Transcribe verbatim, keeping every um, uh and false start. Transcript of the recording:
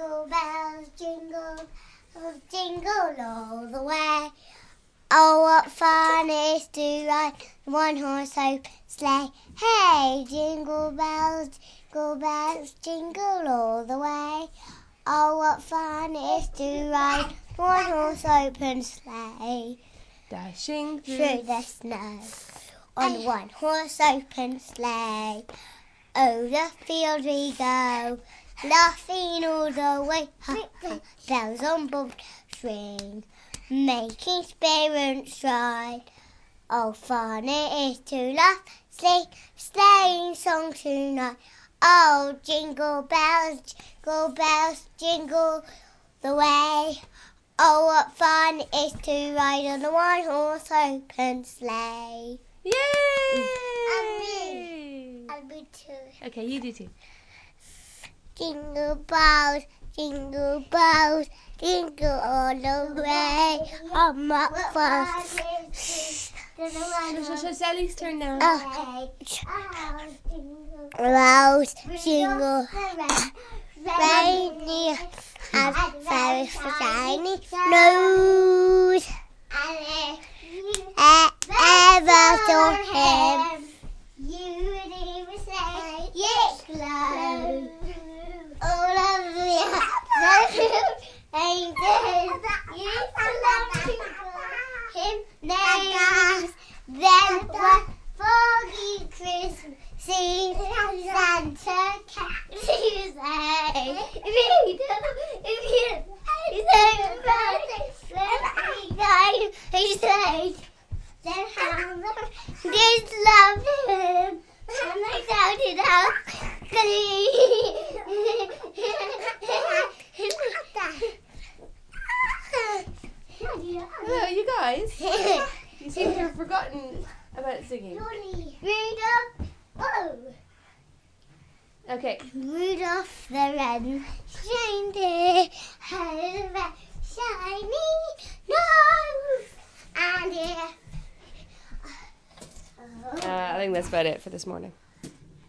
Jingle bells, jingle, jingle all the way. Oh, what fun it is to ride the one-horse open sleigh. Hey, jingle bells, jingle bells, jingle all the way. Oh, what fun it is to ride the one-horse open sleigh. Dashing through, through the snow on the one-horse open sleigh. Over the field we go, laughing all the way. Ha, ha, bells on both string, making spirits ride. Oh, fun it is to laugh, sing, sleighing song tonight. Oh, jingle bells, jingle bells, jingle the way. Oh, what fun it is to ride on a one-horse open sleigh. Yay! And me. And me too. Okay, you do too. Jingle bells, jingle bells, jingle all the way. Oh, what fun. So, so, Sally's turn now. Uh, bells, jingle, reindeer and fairies for shiny nose. Ever saw him? You'd even say, yes, close. All of the angels used to love him. Names, then one foggy Christmas Eve, Santa came to say, if you do, if you say about it, he said, then how did love him, and I shouted out, Hello, you guys. You seem to have forgotten about singing. Rudolph, oh. Okay. Rudolph the red-nosed reindeer had a red shiny nose, and yeah. Uh, I think that's about it for this morning.